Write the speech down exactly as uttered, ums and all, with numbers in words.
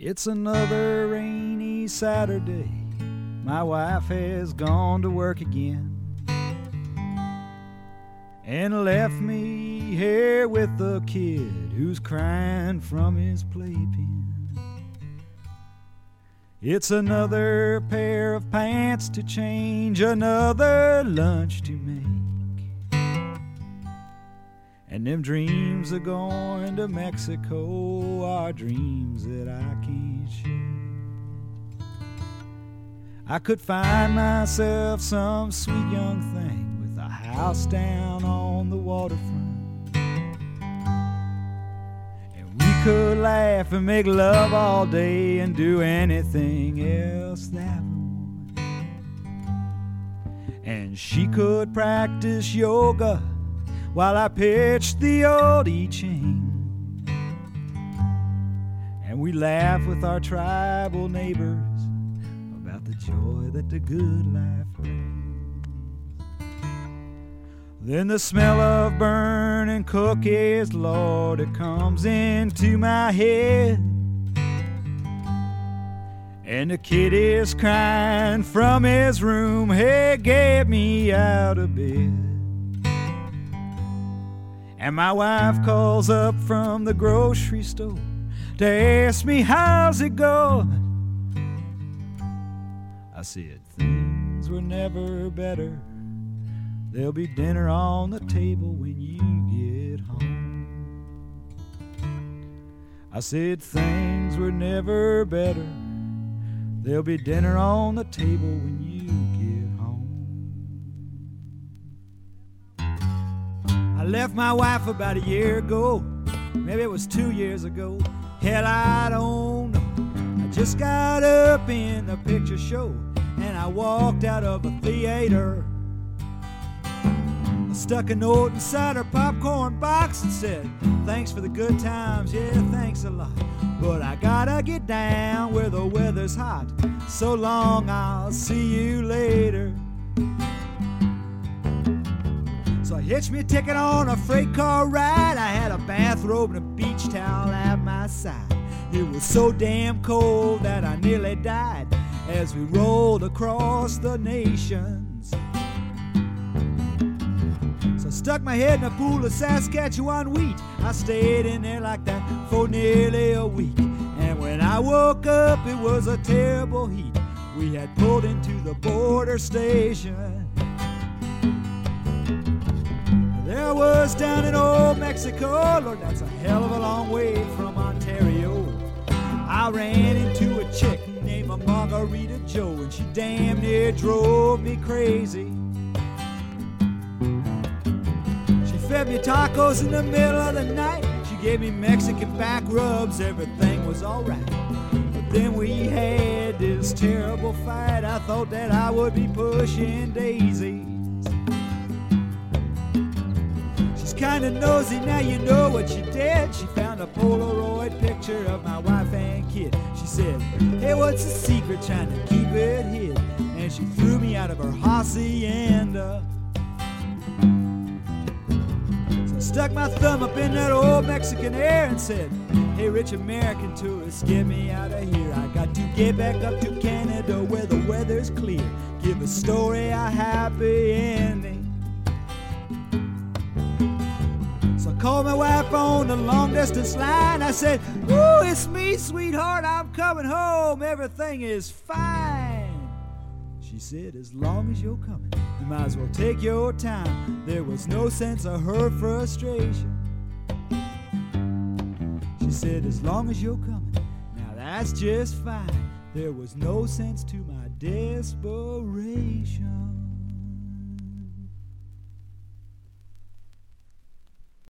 It's another rainy Saturday. My wife has gone to work again and left me here with the kid who's crying from his playpen. It's another pair of pants to change, another lunch to make, and them dreams of going to Mexico are dreams that I can't shake. I could find myself some sweet young thing with a house down on the waterfront, and we could laugh and make love all day and do anything else that we want. And she could practice yoga while I pitched the old I-Ching, and we laugh with our tribal neighbors about the joy that the good life brings. Then the smell of burning cookies, Lord, it comes into my head, and the kid is crying from his room, hey, get me out of bed. And my wife calls up from the grocery store to ask me how's it going. I said things were never better. There'll be dinner on the table when you get home. I said things were never better. There'll be dinner on the table when you get home. I left my wife about a year ago. Maybe it was two years ago. Hell, I don't know. I just got up in the picture show and I walked out of the theater. I stuck a note inside her popcorn box and said, thanks for the good times, yeah, thanks a lot, but I gotta get down where the weather's hot. So long, I'll see you later. So I hitched me a ticket on a freight car ride. I had a bathrobe and a beach towel at my side. It was so damn cold that I nearly died as we rolled across the nations. So I stuck my head in a pool of Saskatchewan wheat. I stayed in there like that for nearly a week. And when I woke up, it was a terrible heat. We had pulled into the border station. There I was down in old Mexico. Lord, that's a hell of a long way from Ontario. I ran into a chick named Margarita Joe, and she damn near drove me crazy. She fed me tacos in the middle of the night. She gave me Mexican back rubs. Everything was alright. But then we had this terrible fight. I thought that I would be pushing daisies. Kinda nosy, now you know what she did. She found a Polaroid picture of my wife and kid. She said, hey, what's the secret, trying to keep it hid? And she threw me out of her hacienda. So I stuck my thumb up in that old Mexican air and said, hey, rich American tourists, get me out of here. I got to get back up to Canada where the weather's clear. Give the story a happy ending. Called my wife on the long distance line. I said, ooh, it's me, sweetheart, I'm coming home. Everything is fine. She said, as long as you're coming, you might as well take your time. There was no sense of her frustration. She said, as long as you're coming, now that's just fine. There was no sense to my desperation.